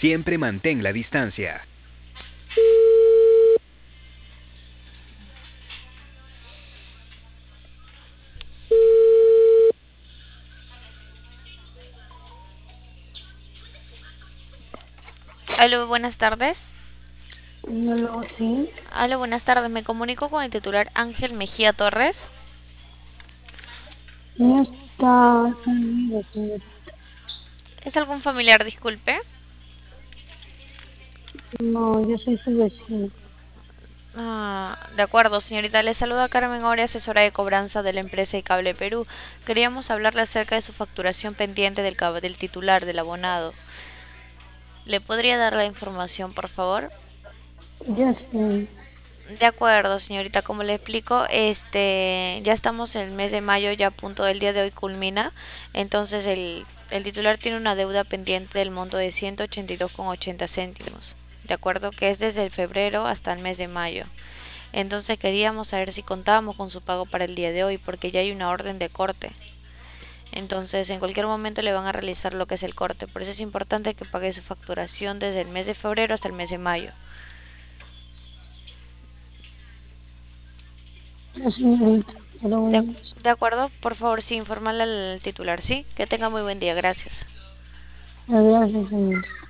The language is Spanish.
Siempre mantén la distancia. Aló, buenas tardes. No lo sí, Aló, buenas tardes. Me comunico con el titular Ángel Mejía Torres. no está conmigo, señorita. ¿Es algún familiar, disculpe? No, yo soy su vecino. De acuerdo, señorita. Le saluda Carmen Ore, asesora de cobranza de la empresa Cable Perú. Queríamos hablarle acerca de su facturación pendiente del titular, del abonado. ¿Le podría dar la información, por favor? Ya sé, De acuerdo, señorita, como le explico, ya estamos en el mes de mayo, ya a punto del día de hoy culmina, entonces el titular tiene una deuda pendiente del monto de 182,80 céntimos, de acuerdo, que es desde el febrero hasta el mes de mayo. Entonces queríamos saber si contábamos con su pago para el día de hoy, porque ya hay una orden de corte. Entonces en cualquier momento le van a realizar lo que es el corte, por eso es importante que pague su facturación desde el mes de febrero hasta el mes de mayo. ya señorita, pero De, de acuerdo, por favor, sí, informarle al titular, ¿sí? Que tenga muy buen día, gracias. gracias, señorita.